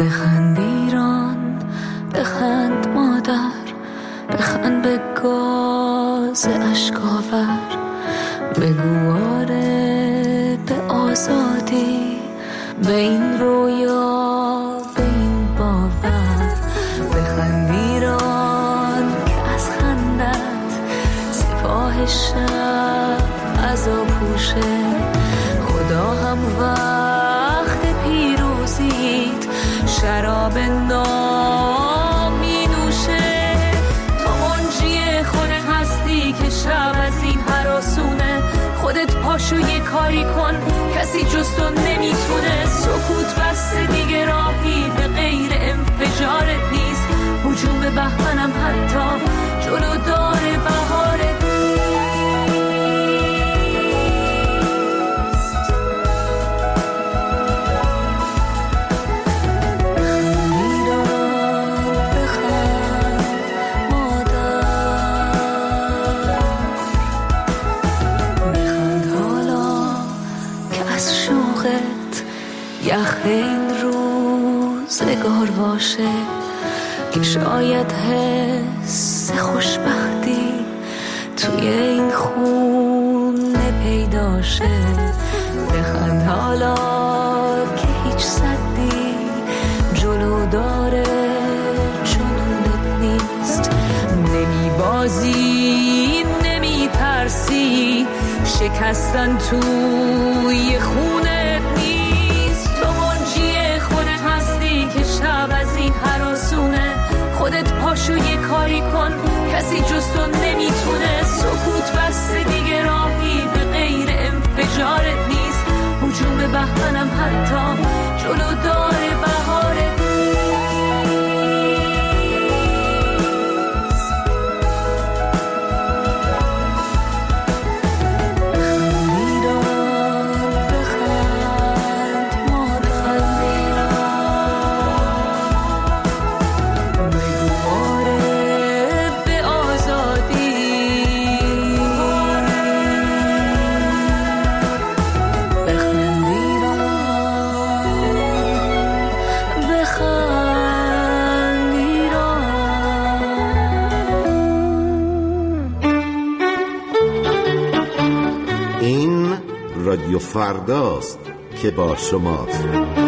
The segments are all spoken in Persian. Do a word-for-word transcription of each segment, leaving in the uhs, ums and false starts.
بخند ایران، بخند مادر، بخند به گاز اشکاور، بگو آره به آزادی، به این رویا، به این باور. بخند ایران که از خندت سپاه شب عزا پوشه، خدا هم وقت پیروزیت شراب نام می نوشه. تو منجی خود هستی که شب از این هراسونه، خودت پاشو یه کاری کن کسی جز تو نمیتونه. سکوت بسته دیگه راهی به غیر انفجارت نیست، هجوم به بهمنم حتی جلو داره بهارت. یخ این روزگار باشه که شاید حس خوشبختی توی این خونه پیدا شه. بخند حالا که هیچ صدی جلو داره جنونت نیست. نمی بازی نمی ترسی، شکستن توی خونه که شب از این هراسونه. خودت پاشو یه کاری کن کسی جز تو نمیتونه. سکوت بسته دیگه راهی به غیر انفجارت نیست، هجوم به بهمنم حتی جلو داره بهارت. رادیو فرداست که با شماست.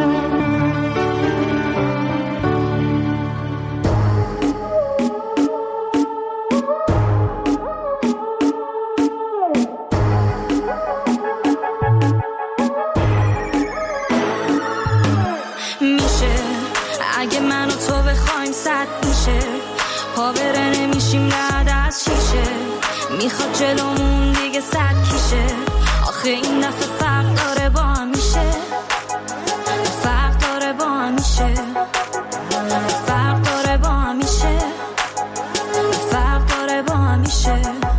میشه اگه من و تو بخوایم صد میشه، پا بره نمیشیم رد از شیشه. میخواد جلومون دیگه صد کیشه، آخه این دفعه فرق داره با هم میشه. فرق داره با هم میشه. فرق داره با هم میشه. فرق داره با هم میشه.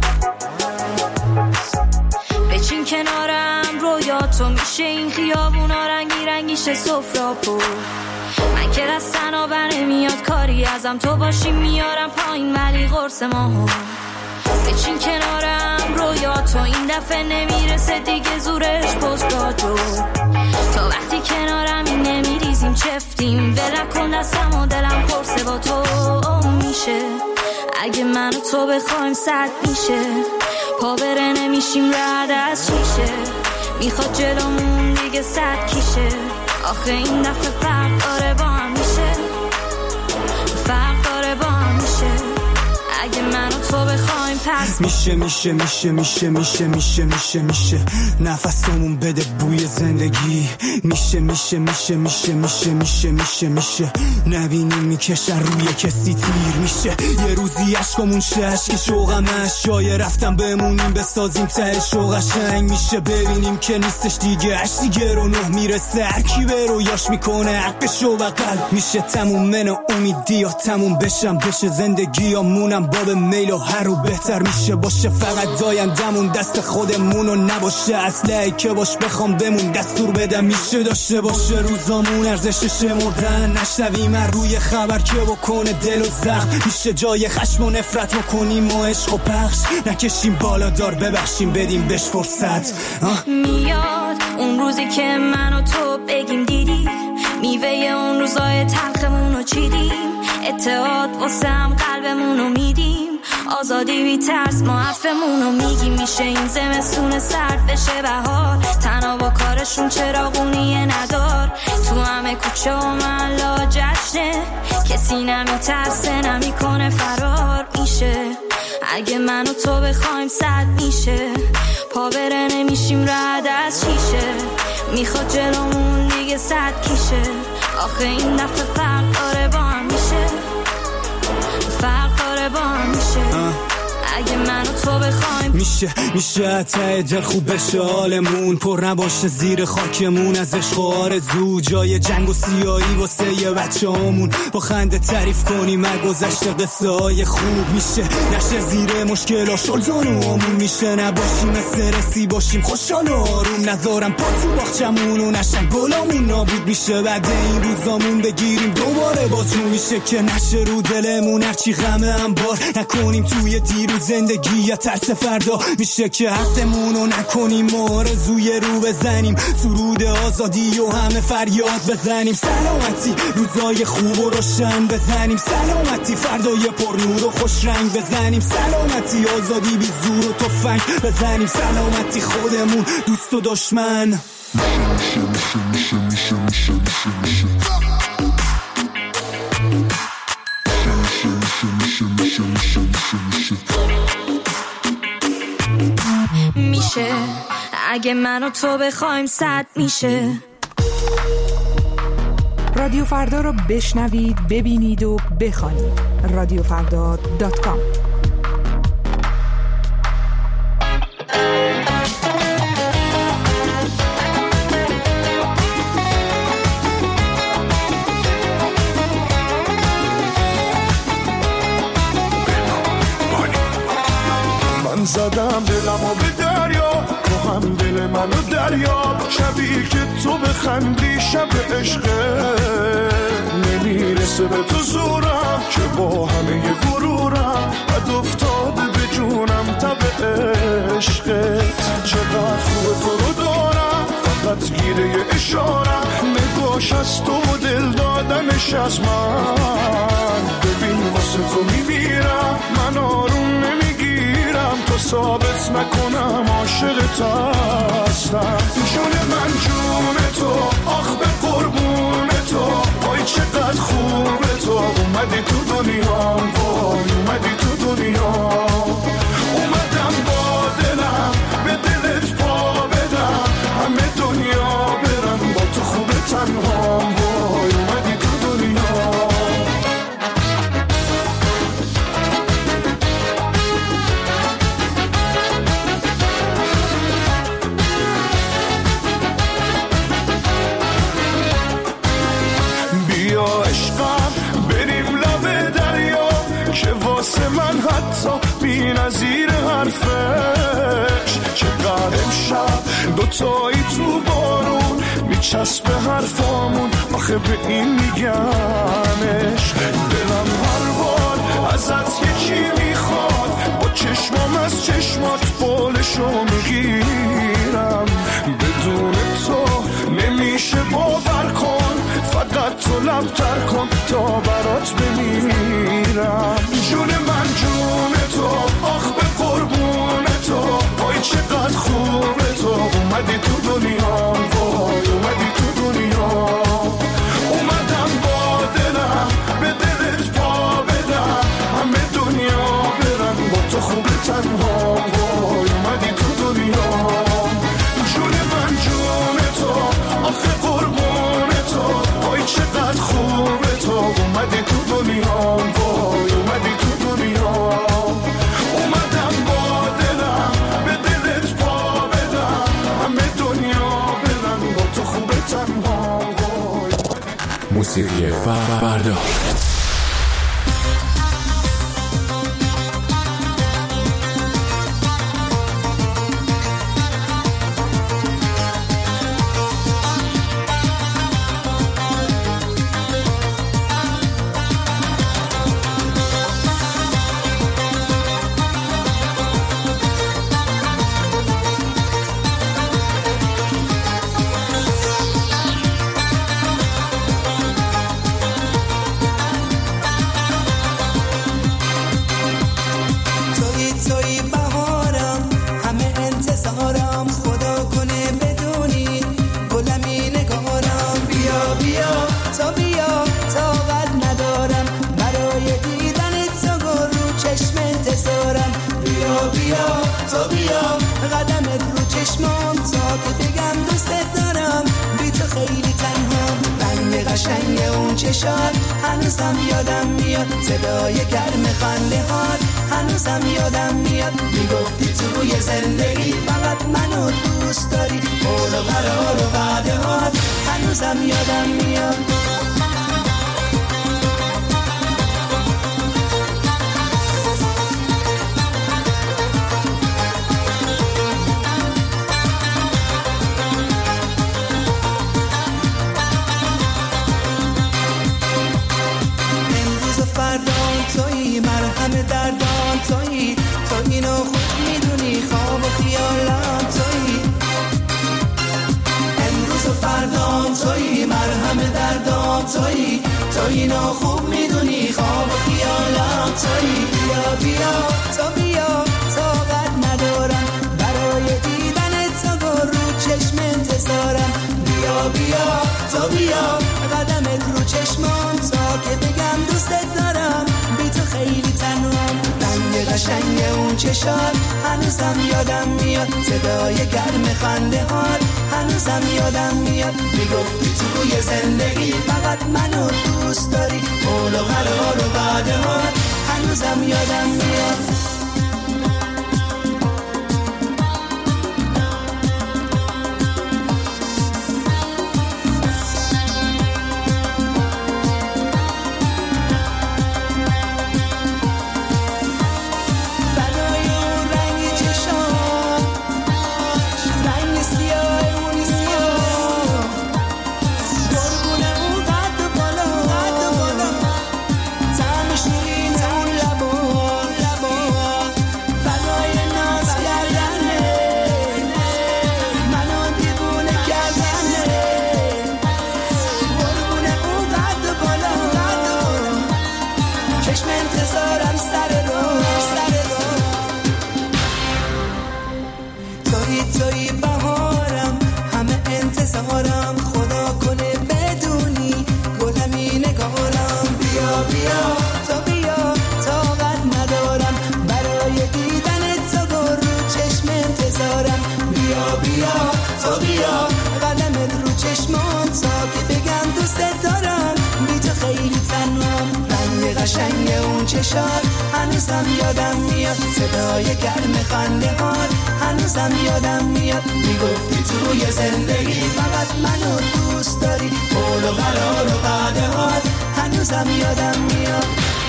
بچین کنارم رویاتو، میشه این خیابونا رنگی رنگیشه سفرا پر. من که دستن آبر نمیاد کاری ازم، تو باشی میارم پایین ولی قرص ماهو. بچین کنارم رویاتو، این دفعه نمیرسه دیگه زورش پستاجو. تا وقتی کنارم این نمیریزیم چفتیم، ولک کن دستم و دلم پرسه با تو میشه. اگه من و تو بخوایم صد میشه، پا بره نمیشیم رد از شیشه. میخواد جلومون دیگه صد کیشه، آخه این دفعه فرق داره با هم میشه. فرق داره با هم میشه. اگه من و تو بخوایم پس میشه میشه میشه میشه میشه میشه میشه میشه نفسمون بده بوی زندگی. میشه میشه میشه میشه میشه میشه میشه میشه نبینیم میکشن روی کسی تیر. میشه یه روزی عشقمون شه عشق شوقمش، جای رفتم بمونیم بسازیم ته شوق قشنگ. میشه ببینیم که نیستش دیگه عشق دیگه رو نه میرسه، هر کی به رویاش میکنه حقش و بغل. میشه تموم من امیدی یا تموم بشم بشه زندگی یا مونم باب میل و هر رو بهتر میشه باشه. فقط دایندمون دست خودمون و نباشه اسلحه‌ای که باش بخوام بمون دستور بدم. میشه داشته باشه روزامون ارزشش مردن، نشنویم روی خبر که بکنه دل و زخم. میشه جای خشم و نفرت بکنیم و عشق و پخش نکشیم بالا دار ببخشیم بدیم بهش فرصت. میاد اون روزی که من و تو بگیم دیدی، میوه اون روزای تلخمونو چیدیم، اتحاد واسم قلبمونو میدیم، آزادی بی ترس ما حرفمونو میگیم. میشه این زمستون سرد بشه بهار، تنها با کارشون چراغونی ندار. تو همه کوچه و محلا جشنه، کسی نمیترسه نمیکنه فرار. میشه اگه من و تو بخوایم صد میشه، پا بره نمیشیم رد از شیشه. میخواد جلومون دیگه صد کیشه، آخه این دفعه فرق داره با هم میشه، فرق داره با هم میشه. اگه من و تو بخوایم میشه میشه ته دل خوب بشه حالمون، پر نباشه زیر خاکمون از عشق و آرزو. جای جنگ و سیاهی واسه یه بچه همون، با خنده تعریف کنیم از گذشته قصه های خوب. میشه نشه زیر مشکل شلزان و همون، میشه نباشیم استرسی باشیم خوشحال و آروم. نذارم پا تو باغچمون و نشن گلامون نابود. میشه بعد این روزامون بگیریم دوباره بازجو. میشه که نشه رو دلمون هرچی غمه هم بار نکنیم توی دیروز زندگی یا ترس فردا. میشه که حقمونو نکنیم و آرزوی رو بزنیم، سرود آزادی و همه فریاد بزنیم. سلامتی روزای خوب و روشن بزنیم، سلامتی فردای پر نور و خوش رنگ بزنیم. سلامتی آزادی بی زور و تفنگ بزنیم، سلامتی خودمون دوست و دشمن. میشه میشه میشه میشه میشه میشه میشه اگه من و تو بخوایم صد میشه. رادیو فردا رو بشنوید، ببینید و بخوانید. رادیو فردا دات کام. زدم دلمو به دریا، تو هم دل منو دریا. شبی که تو بخندی شب عشقه، نمیرسه به تو زورم که با همه غرورم بد افتاده به جونم تب عشقت. چقدر خوب تو رو دارم، فقط گیره اشارم، نگاش از تو و دل دادنش از من. ببین واسه تو میمیرم، من آروم نمیگیرم تو ثابت نکنم عاشقت هستم. جون من جون تو، آخ به قربون تو، وای چقدر خوبه تو. اومدی تو دنیا، وای اومدی تو دنیا. اومدم با دلم به دلت پا بدم، همه دنیا برم با تو خوبه تنها. وای اومدی تو دنیا. من حتی بی نظیر حرفش، چقدر امشب دوتایی تو بارون میچسبه حرفامون، آخه به این میگمش. دلم هر بار ازت یکی میخواد، با چشمام از چشمات بالشو میگیرم. بدون تو نمیشه باور کن، فقط تو لبتر کن تا برات بمیرم. جون من جون تو، آخ به قربون تو، وای چقدر خوبه تو. اومدی تو دنیا، وای اومدی تو دنیا. اومدم با دلم به دلت پا بدم، همه دنیا برن با تو خوبه تنها. وای اومدی تو دنیا. جون من جون تو، آخه قربون تو، وای چقدر خوبه تو. اومدی تو دنیا، وای اومدی تو دنیا. اومدم با دلم به دلت پا بدم، همه دنیا برن با تو خوبه تنها. موسیقی فردا. قشنگ اون چشات هنوزم یادم میاد، صدای گرم خنده هات هنوزم یادم میاد. میگفتی توی زندگی فقط منو دوست داری، قول و قرار و وعده هات هنوزم یادم میاد. تویی مرهم دردان، تویی تو اینو خوب میدونی، خواب و خیالم تویی، امروز و فردام تویی مرهم دردان، تویی تو اینو خوب میدونی، خواب و خیالم تویی. بیا بیا تو بیا، طاقت ندارم برای دیدن تو، رو چشم انتظارم. بیا بیا تو بیا، قدمت رو چشمام تا که بگم دوستت دارم، بی تو خیلی تنهام. رنگ قشنگ اون چشات هنوزم یادم میاد، صدای گرم خنده هات هنوزم یادم میاد. میگفتی توی زندگی فقط منو دوست داری، قول و قرار و وعده هات هنوزم یادم میاد. قشنگ اون چشات هنوزم یادم میاد، صدای گرم خنده هات هنوزم یادم میاد. میگفتی توی زندگی فقط منو دوست داری، قول و قرار و وعده هات هنوزم یادم میاد.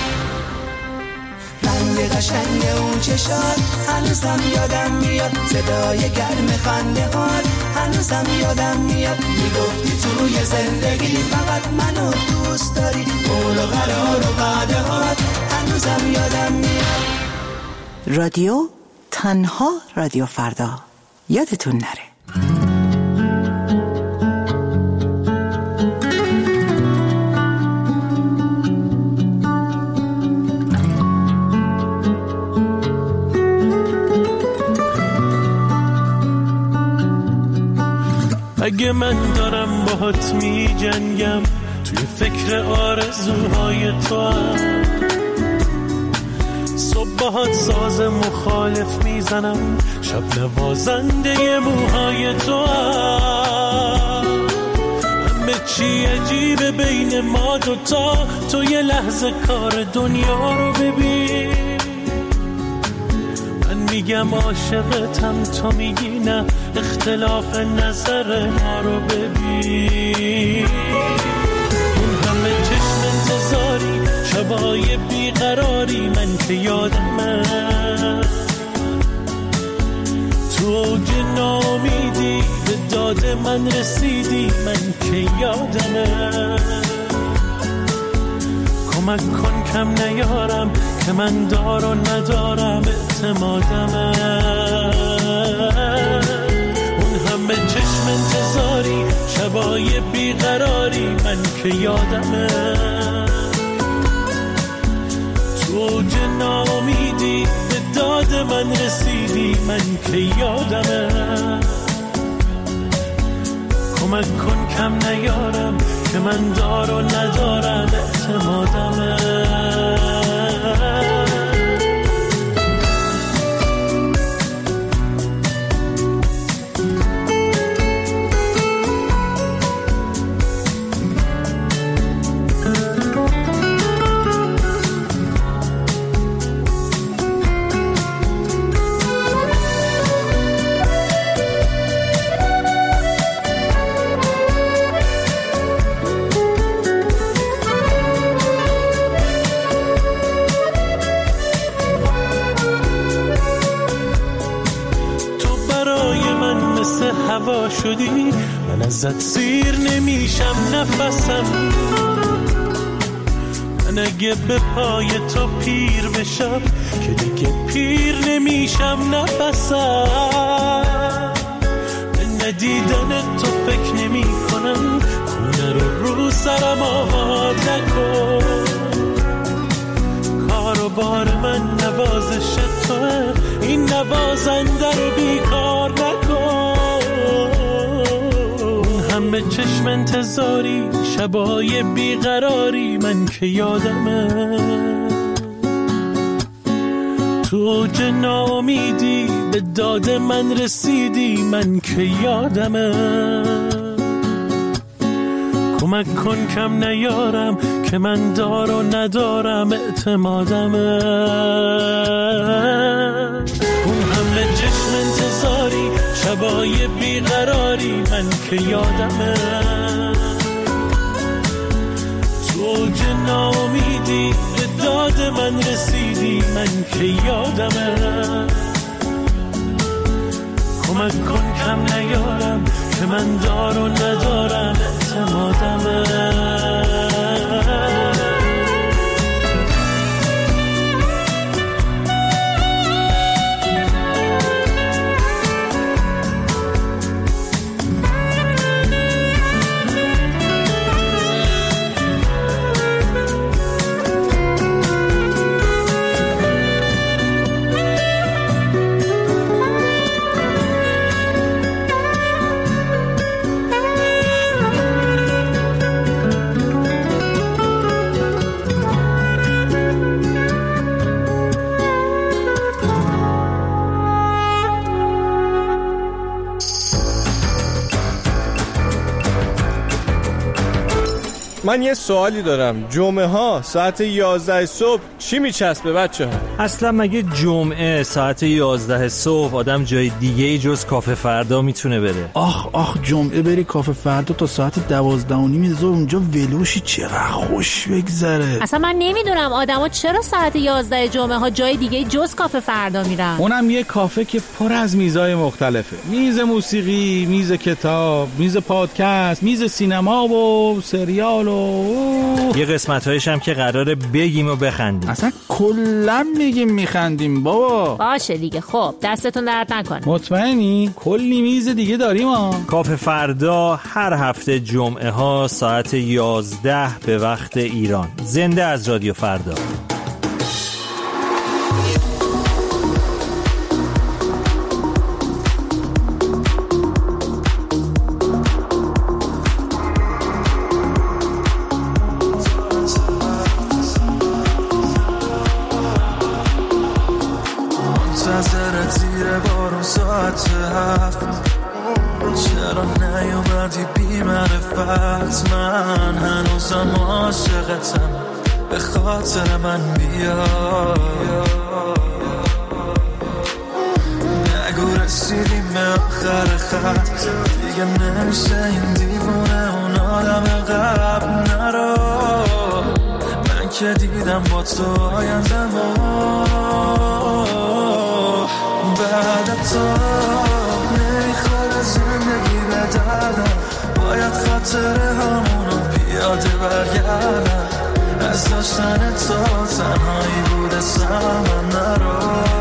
رنگ قشنگ اون چشات هنوزم یادم میاد، صدای گرم خنده هات هنوزم یادم میاد. میگفتی توی زندگی فقط منو دوست داری، قول و قرار و وعده هات هنوزم یادم میاد. رادیو تنها رادیو فردا، یادتون نره. اگه من دارم باهات می جنگم، توی فکر آرزوهای تو هم، صبح باهات ساز مخالف میزنم، شب نوازنده موهای تو هم. همه چی عجیبه بین ما دوتا، تو یه لحظه کار دنیا رو ببین. میگم عاشقتم، تو میگی نه، اختلاف نظر ما رو ببین. اون همه چشم انتظاری، شبای بیقراری، من که یادمه تو اوج ناامیدی به داد من رسیدی، من که یادمه. کمک کن کم نیارم که من دار و ندارم اعتمادمه. اون همه چشم انتظاری، شبای بیقراری، من که یادمه تو اوج ناامیدی به داد من رسیدی، من که یادمه. کمک کن کم نیارم که من دار و ندارم اعتمادمه. ازت سیر نمیشم نفسم. من اگه به پای تو پیر بشم که دیگه پیر نمیشم نفسم. به ندیدن تو فکر نمی کنم، خونه رو رو سرم آباد نکن. کار و بار من نوازش توه، این نوازنده رو بیکار نکن. همه چشم انتظاری، شبای بیقراری، من که یادمه تو اوج ناامیدی به داد من رسیدی، من که یادمه. کمک کن کم نیارم که من دار و ندارم اعتمادمه. اون همه چشم انتظاری، شبای بیقراری، من که یادمه تو اوج ناامیدی به داد من رسیدی، من که یادمه. کمک کن کم نیارم که من دار و ندارم اعتمادمه. من یه سوالی دارم، جمعه ها ساعت یازده صبح چی میچسبه بچه ها؟ اصلا مگه جمعه ساعت یازده صبح آدم جای دیگه ای جز کافه فردا میتونه بره؟ آخ آخ جمعه بری کافه فردا تا ساعت دوازده و نیم ظهر اونجا ولوشی، چقدر خوش بگذره. اصلا من نمیدونم آدما چرا ساعت یازده جمعه ها جای دیگه جز کافه فردا میرن. اونم یه کافه که پر از میزای مختلفه، میز موسیقی، میز کتاب، میز پادکست، میز سینما و سریال و یه قسمت‌هایش هم که قراره بگیم و بخندیم. اصلا کلا میگیم میخندیم بابا. باشه دیگه، خب دستتون درد نکنه. مطمئنی؟ کلی میز دیگه داریم ها. کافه فردا هر هفته جمعه ها ساعت یازده به وقت ایران. زنده از رادیو فردا. منتظرت زیر بارون ساعت هفت، چرا نیومدی بی معرفت؟ من هنوزم عاشقتم، به خاطر من بیا. نگو رسیدیم به آخر خط، دیگه نمیشه این دیوونه اون آدم قبل نرو. من که دیدم با تو آیندم بعد تو نمیخوره زندگی به دردم، باید خاطره همونو پیاده برگردم. از داشتن تو تنهایی بوده سمن نرو.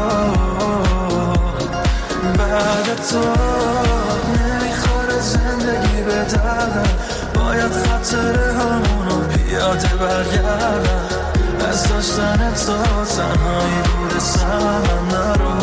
بعد تو نمیخوره زندگی به دردم، باید خاطره همونو پیاده برگردم. از داشتن تو تنهایی بوده سمن نرو.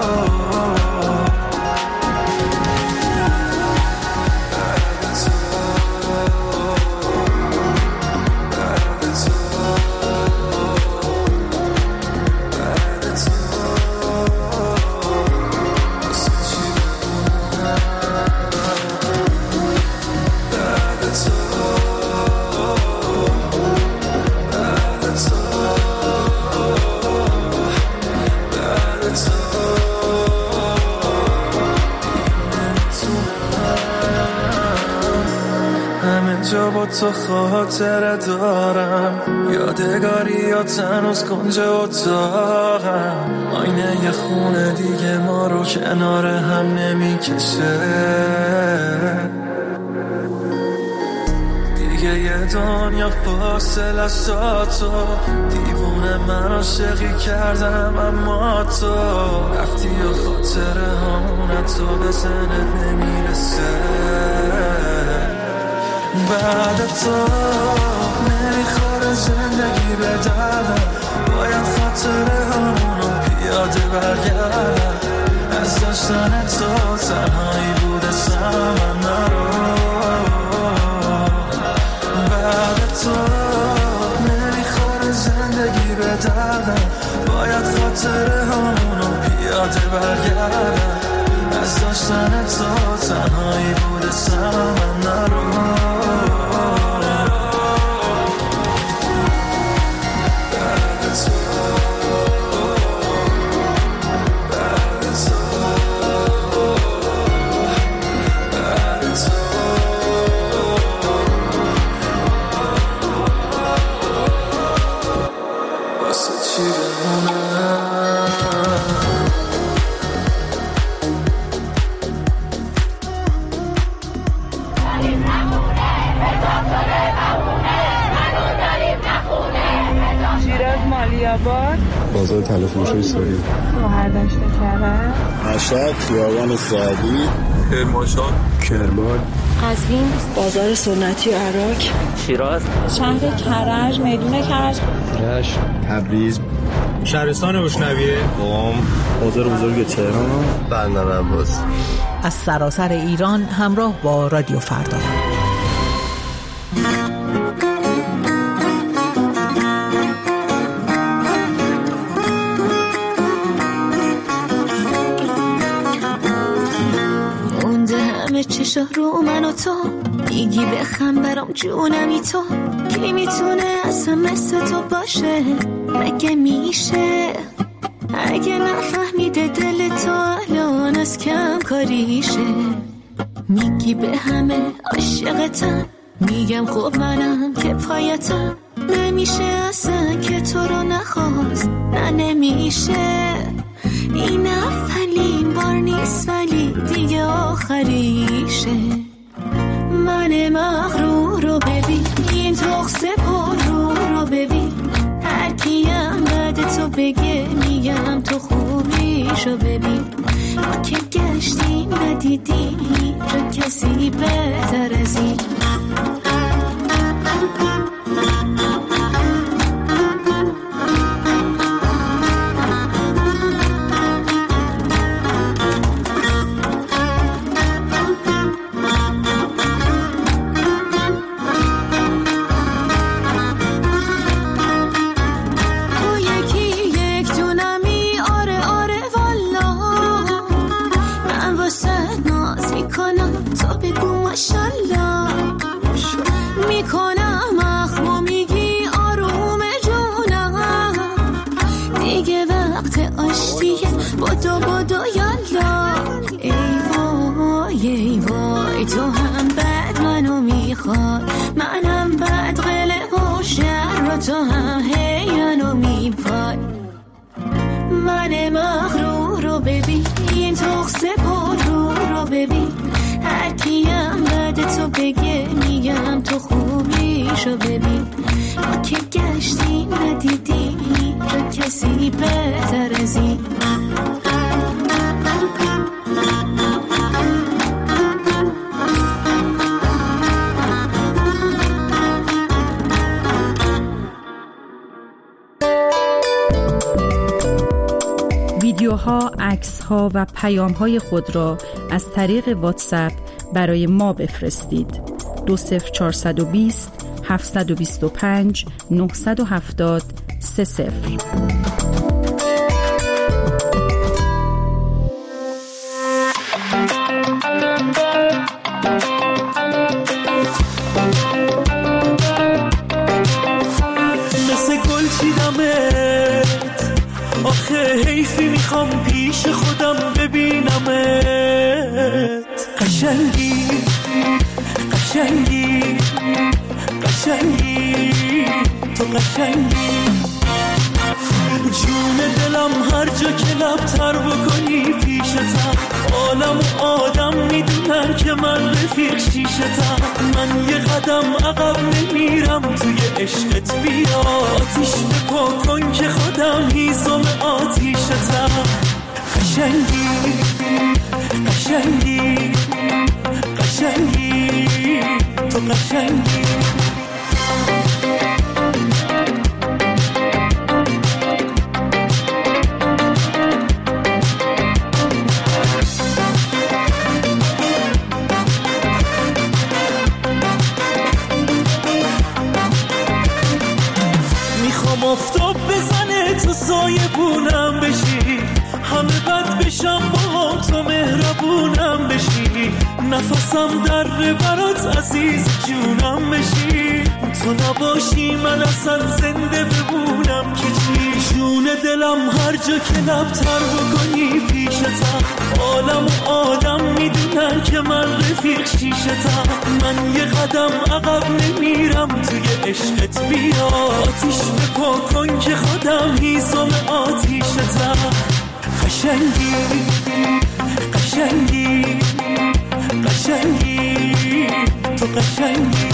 جا با تو خاطره دارم، یادگاری یا تنوز کنج اتاقم. آینه یه خونه دیگه ما رو کنار هم نمیکشه. دیگه یه دنیا فاصله است تو دیوونه من عاشقی کردم اما تو رفتی و خاطره همونه تو به ذهنت نمیرسه بعد تو نمیخوره زندگی به دردم باید خاطره همونو پیاده برگردم از داشتن تو تنهایی بوده سمن نرو بعد تو نمیخوره زندگی به دردم باید خاطره همونو پیاده برگردم از داشتن تو تنهایی بوده سمن نرو بازار تلفروش ایستاری بهرداشت کرد مشهد خیابان سعدی کرمانشاه کرمان قزوین بازار سنتی عراق شیراز شهر کرج میدون کرج رشت تبریز شهرستان روشنویه قم بازار بزرگ تهران بندر عباس از سراسر ایران همراه با رادیو فردا. چشا رو من و تو میگی بخم برام جونمی تو کی میتونه اصلا مثل تو باشه مگه میشه اگه نفهمیده دل تو الان از کم کاریشه میگی به همه عاشقتم میگم خب منم که پایتم نمیشه اصلا که تو رو نخواست نه نمیشه این اولین بار نیست ولی دیگه آخریشه من مغرور رو ببین این تخصه پر رو رو ببین هر کیم بعد تو بگه میگم تو خوبیشو ببین ما که گشتیم ندیدیم هیچ کسی بهتر از این تو هم بعد منو میخواد منم بعد قلق و شر و تو هم هی منو میپاد من مغرور رو ببین این تخصه پر رو رو ببین هر کیم بعد تو بگه میگم تو خوبیشو ببین ما که گشتیم ندیدیم هیچ کسی بهتر از این ویدیوها، عکس‌ها و پیام‌های خود را از طریق واتساپ برای ما بفرستید. دو صفر چهارصد و بیست هفتصد و بیست و پنج نهصد و هفتاد سه صفر. مثل گل چیدمت آخه حیفی میخوام پیش خودم ببینمت قشنگی قشنگی قشنگی تو قشنگی جون دلم هر جا که لبتر بکنی پیشتم، عالم و آدم میدونن که من رفیق شیشتم. من یه قدم عقب نمیرم توی عشقت، بیا آتیش بپا کن که خودم هیزم آتیشتم. قشنگی قشنگی قشنگی تو قشنگی. میخوام آفتاب بزنه تو سایه بونم بشی، همه بد بشم با تو مهربونم بشی. نفسم در برات عزیز جونم بشی، تو نباشی من اصلا زنده بمونم که چی. جون دلم هر جا که لبتر بکنی پیشتم، عالم و آدم میدونن که من رفیق شیشتم. من یه قدم عقب نمیرم توی عشقت، بیا آتیش بپا کن که خودم هیزم آتیشتم. قشنگی قشنگی قشنگی تو قشنگی.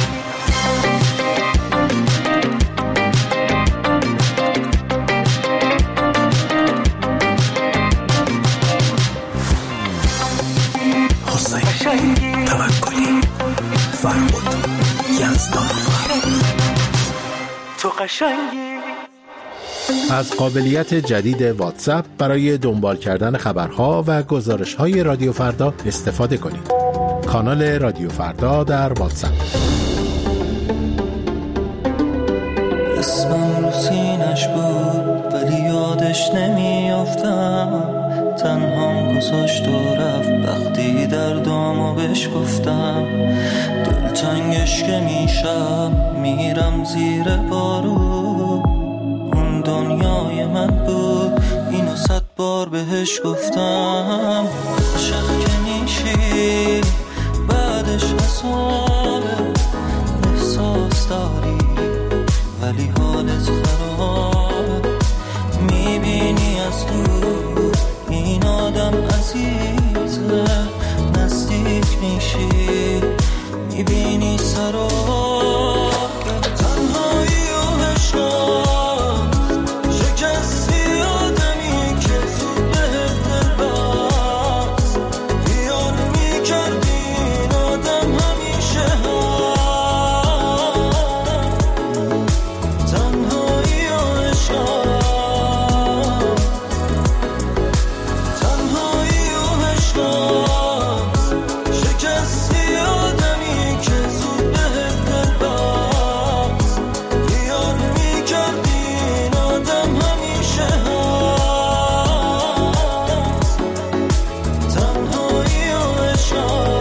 حسین توکلی فرمود یزدانفر تو قشنگی. از قابلیت جدید واتساپ برای دنبال کردن خبرها و گزارش‌های رادیو فردا استفاده کنید. کانال رادیو فردا در واتساپ. اسمم رو سینش بود ولی یادش نمیافتم، تنهام گذاشت و رفت وقتی دردامو بهش گفتم. دلتنگش که میشم میرم زیر بارو، اون دنیای من بود اینو صد بار بهش گفتم. عاشق که میشی بعدش حسابه، احساس داری ولی حالت خراب. میبینی از دور این آدم عزیزه، نزدیک میشی میبینی سراب. تنهایی و عشقم شکستی آدمی که زود بهت دل بست، دیار میکردی این آدم همیشه هم. تنهایی و عشقم تنهایی و عشقم شکستی آدمی که زود بهت دل بست، دیار میکردی این آدم همیشه هست. تنهایی و عشقم.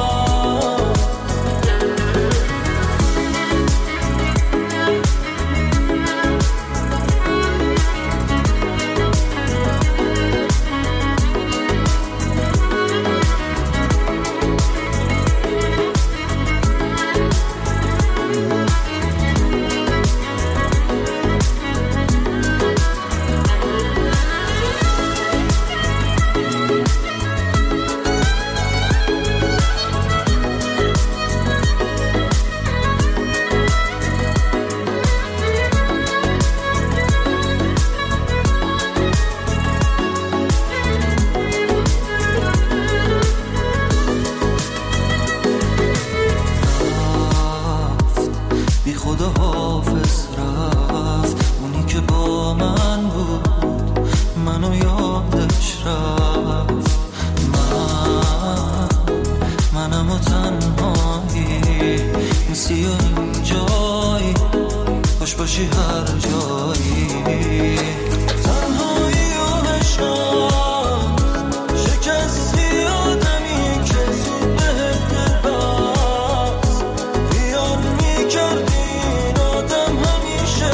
بی خدا حافظ رفت، اونی که با من بود منو یادش رفت. من منم و تنهایی نیستی و این جایی، خوش باشی هر جایی. تنهایی و عشقم شکستی آدمی که زود بهت دل بست، دیار میکردی این آدم همیشه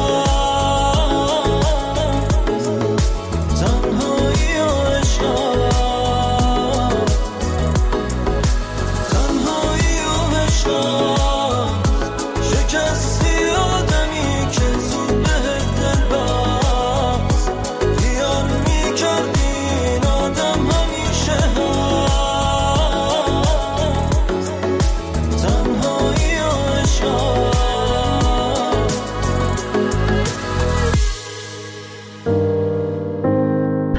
هست. تنهایی و عشقم تنهایی و عشقم شکستی آدمی که زود بهت دل بست،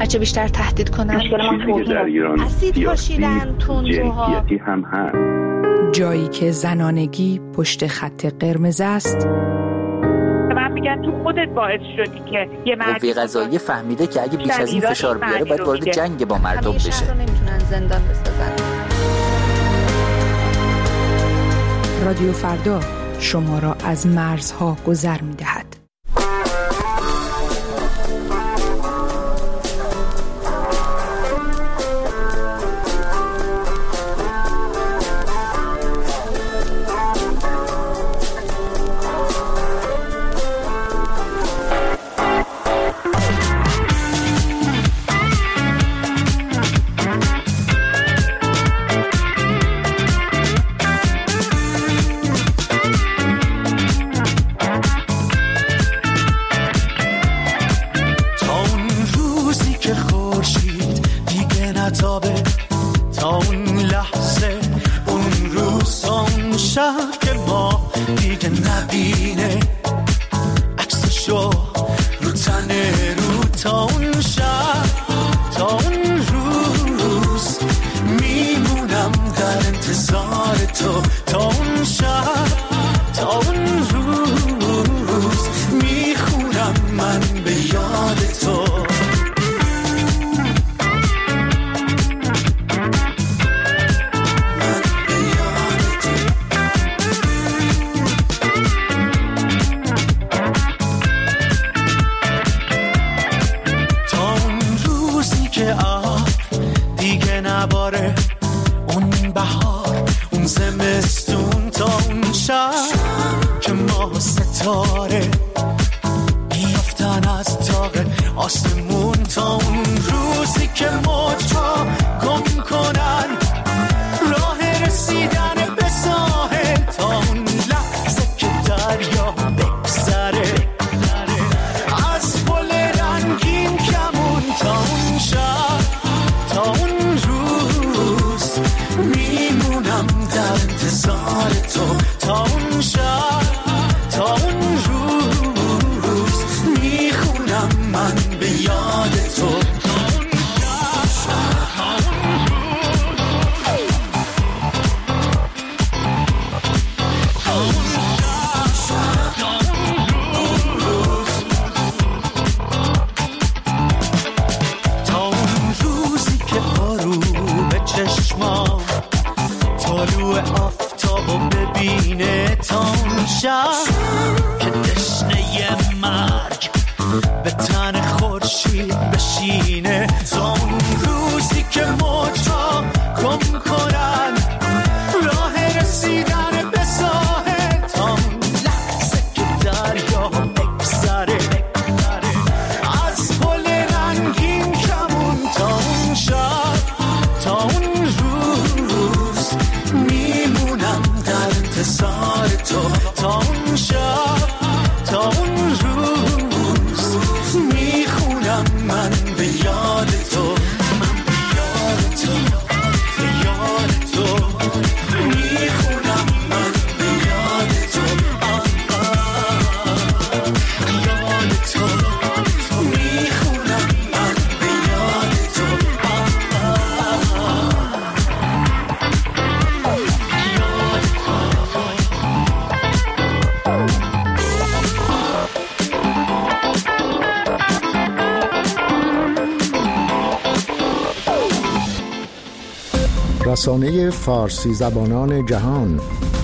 هرچه بیشتر تهدید کنن. مشکل ما توهین در ایران اسید پاشیدن، تندروها، جنسیتی هم هست. جایی که زنانگی پشت خط قرمز است. من میگن تو خودت باعث شدی که یه مردی قوه قضاییه فهمیده که اگه بیش از این فشار بیاره باید وارد جنگ با مردم بشه. همیشه نمیتونن زندان بسازن. رادیو فردا شما را از مرزها گذر می‌دهد. رسانه فارسی زبانان جهان،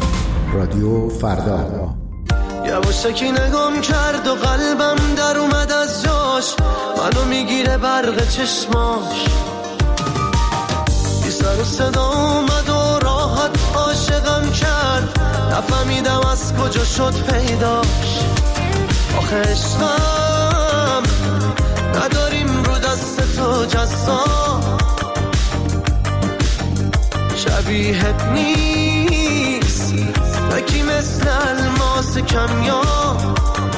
رادیو فردا. یواشکی نگام کرد و قلبم در اومد از جاش، منو میگیره برق چشماش، بی سر و صدا اومد و راحت عاشقم کرد، نفهمیدم از کجا شد پیداش. آخه عشقم نداریم رو دست تو جزا، شبیهت نیست نکی مثل الماس کمیاب.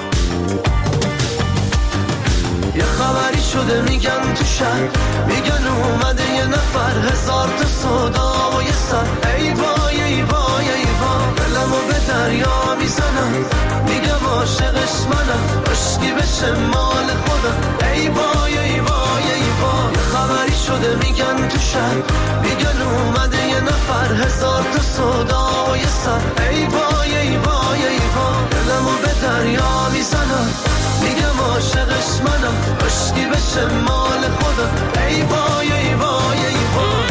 یه خبری شده میگن تو شهر، میگن اومده یه نفر، هزار تا صدا و یه سر. ای وای ای وای ای وای، دلمو به دریا میزنم، میگم عاشقش منم، عشقی بشه مال خودم. ای وای ای وای ای وای، میزنم میگن اومده یه نفر هزار تا صدای سر ای وای ای وای ای وای دلمو به دریا میزنم میگم عاشقش منم عشقی بشه مال خودم ای وای ای وای ای وای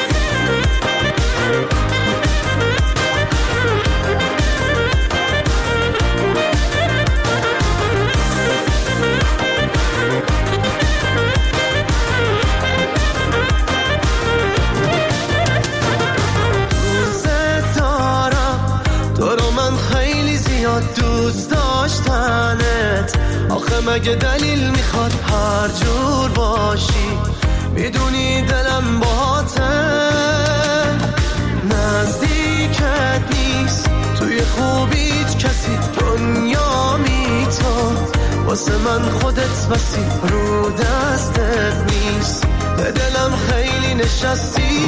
دوست داشتنت آخه مگه دلیل میخواد هر جور باشی میدونی دلم باهاته نزدیکت نیست توی خوبیت کسی دنیا میتون واسه من خودت بسی رو دستت نیست به دلم خیلی نشستی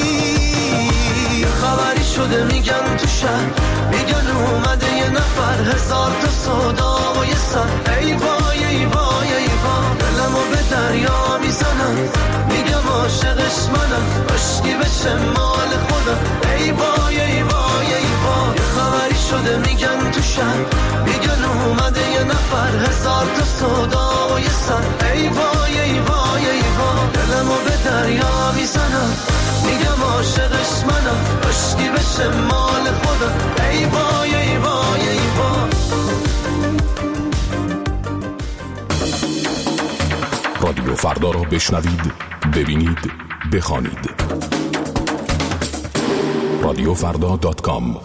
خبری شده میگن تو شهر میگن اومده یه نفر هزار تا صدا و یه سر ای وای ای وای ای وای دلمو به دریا میزنم میگم عاشقش منم عشقی بشه مال خودم ای وای ای وای ای وای یه خبری شده میگن تو شهر میگن اومده یه نفر هزار تا صدا و یه سر ای وای ای وای ای وای دلمو به دریا میزنم میگم عاشقش منم عشقی بشه مال خودم ای وای ای وای ای وای رادیو فردا را بشنوید، ببینید، بخوانید. رادیو فردا دات کام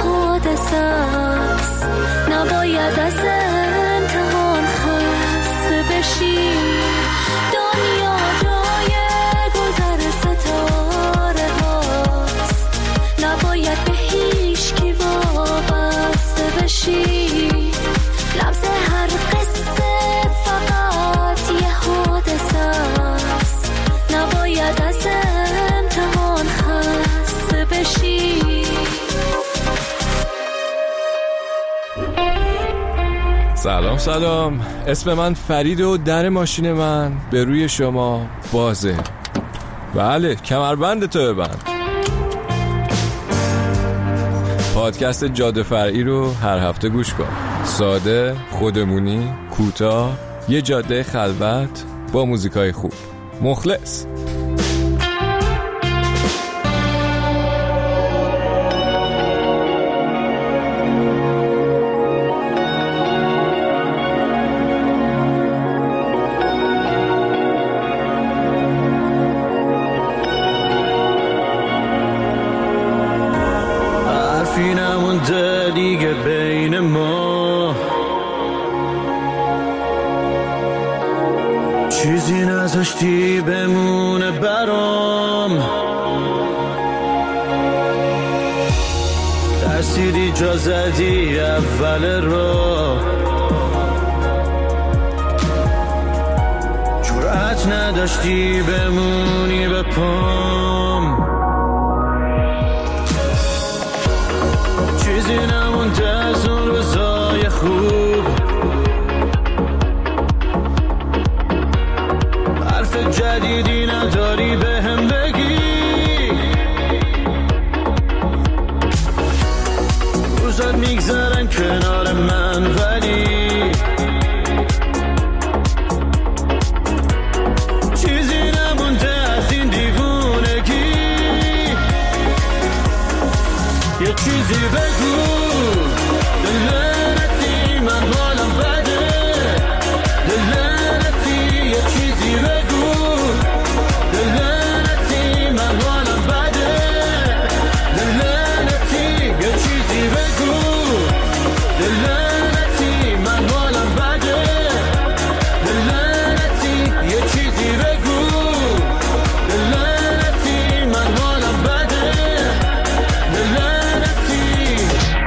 نباید از امتحان خسته بشی لمس هر قصه فقط یه حادثه است نباید از امتحان خسته بشی سلام سلام، اسم من فرید و در ماشین من به روی شما بازه. بله، کمربند تو ببند. پادکست جاده فرعی رو هر هفته گوش کن. ساده، خودمونی، کوتاه، یه جاده خلوت با موزیکای خوب. مخلص. حرفی نمونده دیگه بین ما، چیزی نذاشتی بمونه برام، ترسیدی جا زدی اول راه، جرأت نداشتی بمونی به پام، چیزی نمونده از اون روزای خوب، حرف جدیدی نداری به هم بگی، روزات میگذرن کنار من ولی چیزی نمونده از این دیوونگی، یه چیزی بگو دلنتی من حالم بده، دلنتی یه چیزی بگو دلنتی من حالم بده، دلنتی یه چیزی بگو دلنتی من حالم بده، دلنتی یه چیزی بگو دلنتی من حالم بده، دلنتی.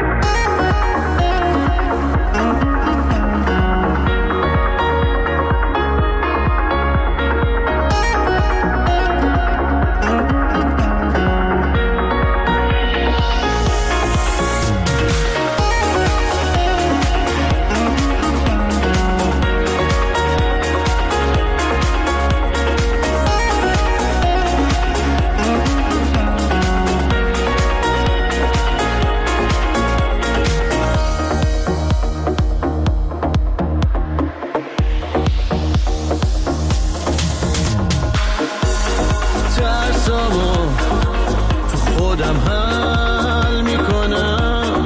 ترسامو تو خودم حل میکنم،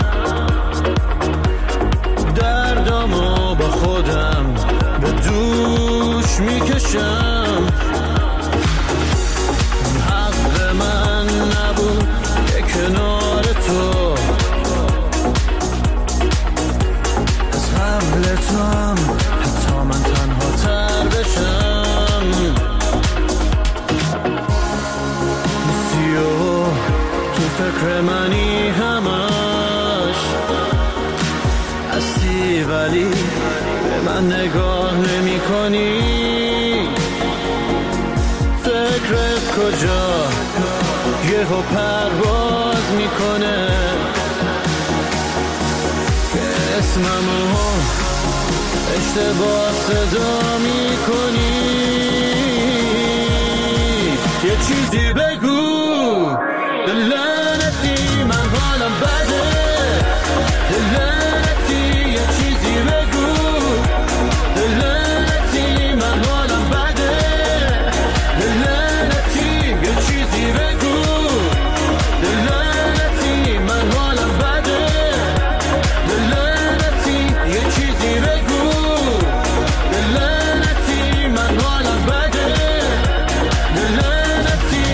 دردامو با خودم به دوش میکشم، حق من نبود که کنار تو از قبل تو هم حتی من تنها تر بشم، تو فکر منی همش هستی ولی به من نگاه نمی کنی، فکرت کجا یهو پرواز میکنه که اسممو اشتباه صدا میکنی، یه چیزی بگو دلنتی من حالم بده، دلنتی یه چیزی بگو دلنتی من حالم بده، دلنتی یه چیزی بگو دلنتی من حالم بده، دلنتی یه چیزی بگو دلنتی من حالم بده، دلنتی.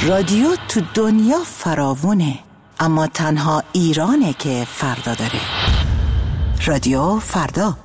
رادیو تو دنیا فراوونه، اما تنها ایرانه که فردا داره. رادیو فردا.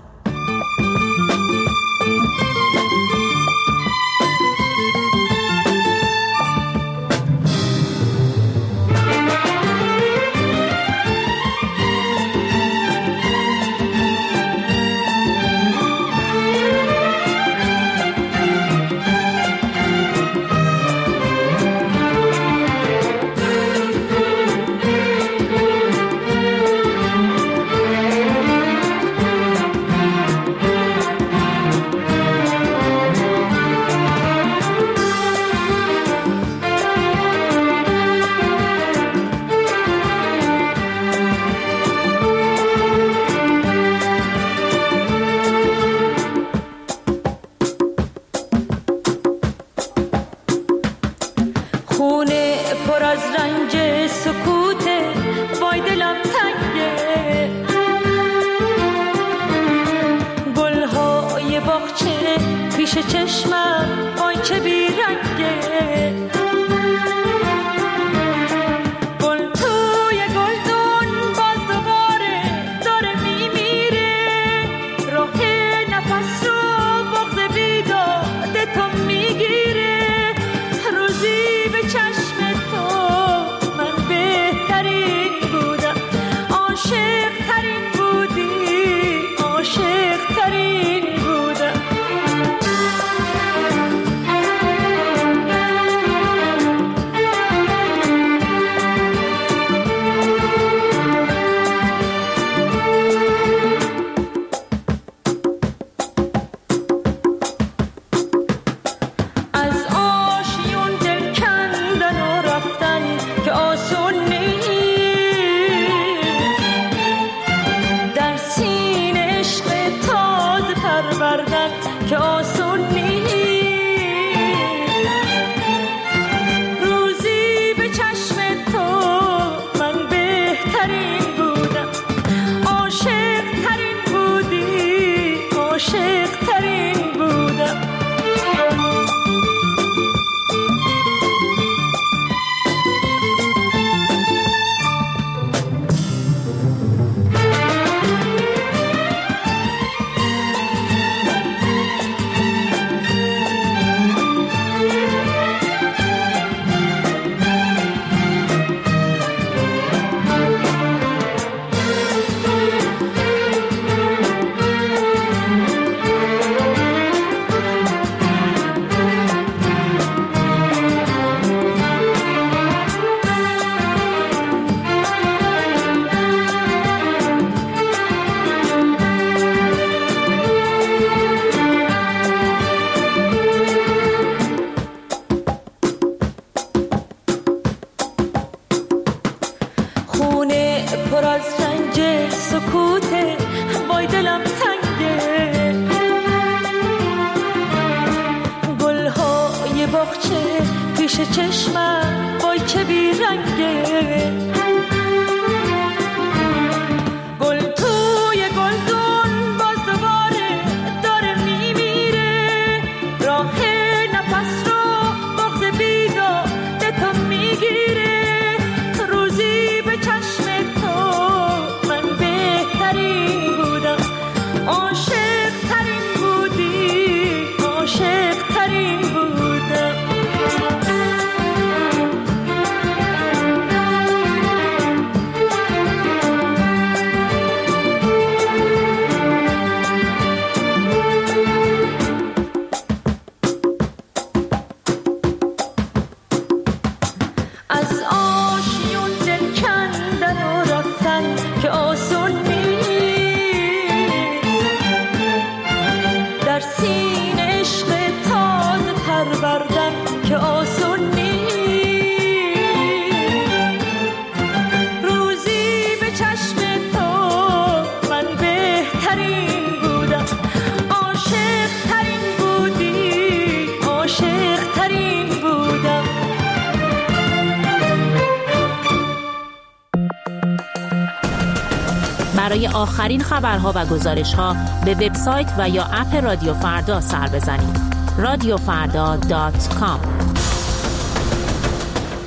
برای آخرین خبرها و گزارش‌ها به وبسایت و یا اپ رادیو فردا سر بزنید. رادیو فردا دات کام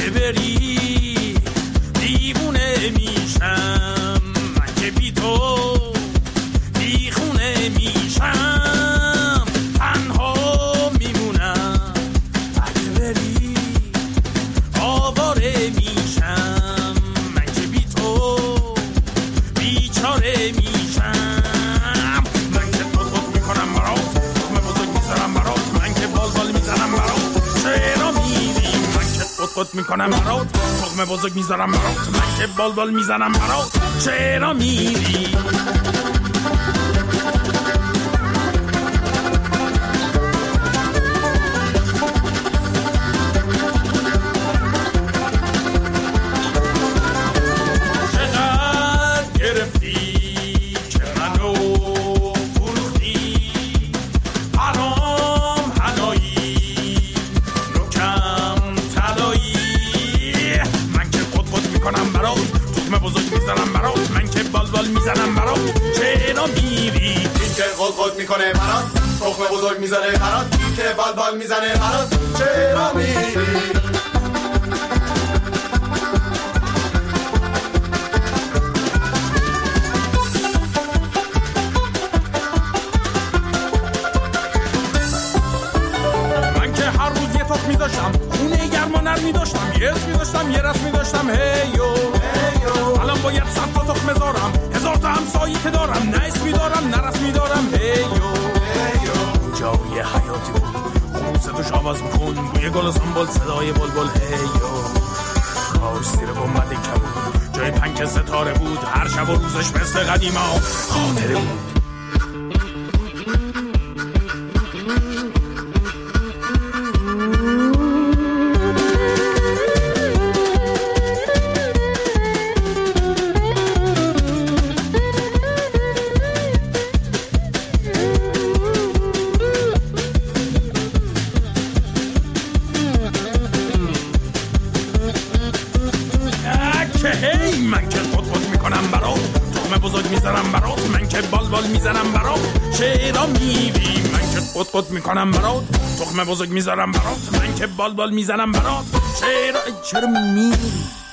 اگه بری دیوونه میشم، من که بی تو بیخونه میشم، تنها میمونم. اگه بری آواره میشم، من که بی تو بیچاره میشم. من که خود خود میکنم برات، تخم بزرگ میذارم برات، من که بال بال میزنم برات، چرا میری؟ من که خود خود میکنم برات، تخم بزرگ میذارم برات، من که بال بال میزنم برات، چرا میری؟ میزنم برات، چرا میری؟ این که خود خود میکنه برات، تخم بزرگ میذاره برات، این که بال بال میزنه برات، چرا میری؟ من که هر روز یه تخم میذاشتم، خونه گرما نرمی داشتم، یه اسمی داشتم، یه رسمی داشتم، هیو هیو الان باید صد تا تخم بذارم، هزار تا همسایی که دارم، نه اسمی دارم نه رسمی دارم، هیو هیو جای حیاتی بود، خون صدوش آواز میکن، بوی گل و سنبول، صدای بلبل، هیو کاش زیر گنبد کبود جای پنک ستاره بود، هر شب و روزش مثل قدیما خاطره بود. من که خود خود میکنم برات، تخم بزرگ میذارم برات، من که بال بال میزنم برات، چرا میری؟ من که خود خود میکنم برات، تخم بزرگ میذارم برات، من که بال بال میزنم برات، چرا چرا میری؟